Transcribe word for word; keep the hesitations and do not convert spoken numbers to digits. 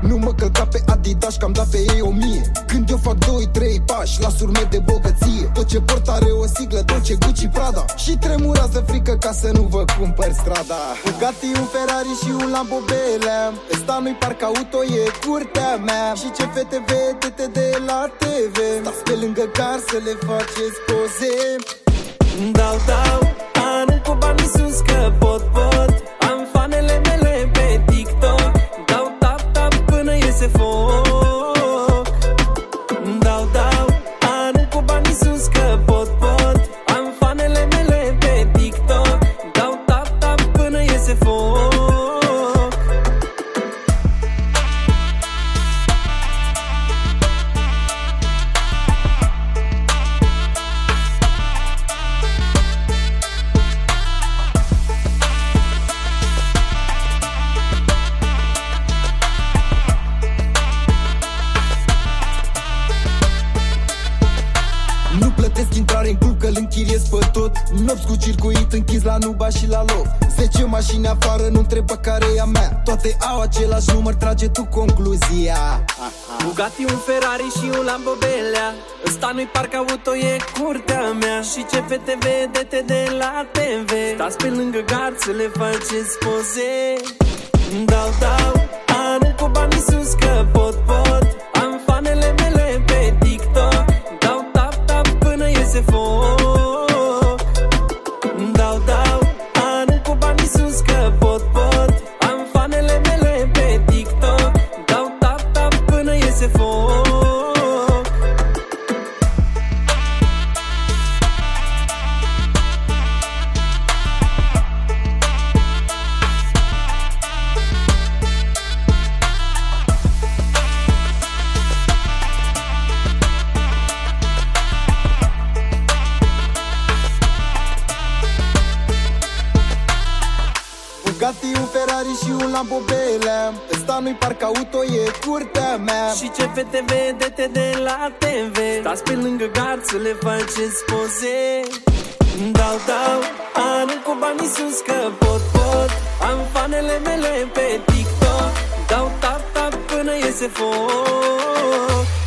Nu mă călca pe Adidas, că am dat pe ei o mie. Când eu fac doi trei pași, las urme de bogăție. Tot ce port are o siglă, tot ce Gucci, Prada. Și tremurează frică ca să nu vă cumpăr strada. Bugatti, un Ferrari și un Lambo Bele. Ăsta nu-i parc auto, e curtea mea. Și ce fete vedete de la T V. Stați pe lângă car să le faceți poze. Dau, dau, anul cu banii sus că pot, pot. Am fanele mele pe TikTok. Dau tap, tap până iese foc. Dau, dau, anul cu banii sus că pot, pot. Am fanele mele pe TikTok. Dau tap, tap până iese foc. Nu plătesc intrare în club, că îl închiriez pe tot. Nopți cu circuit închis la Nuba și la Loft. Zece mașini afară, nu întreba care e a mea. Toate au același număr, trage tu concluzia. Bugatti, un Ferrari și un Lambo Belea. Ăsta nu-i parc auto, e curtea mea. Și ce fete vedete de la T V. Stați pe lângă gard să le faceți poze. Dau, dau, anul cu banii sus că pot, pot. Am fanele mele pe TikTok. Dau tap, tap până iese foc. Dau, dau, anul cu banii sus că pot, pot. Am fanele mele pe TikTok. Dau tap, tap până iese foc. Bugatti, un Ferrari și un Lambo Bele. Ăsta nu-i parc auto, e curtea mea. Și ce fete vedete de la T V. Stați pe lângă gard să le faceți poze. Dau, dau, anul cu banii sus că pot, pot. Am fanele mele pe TikTok. Dau tap, tap până iese foc.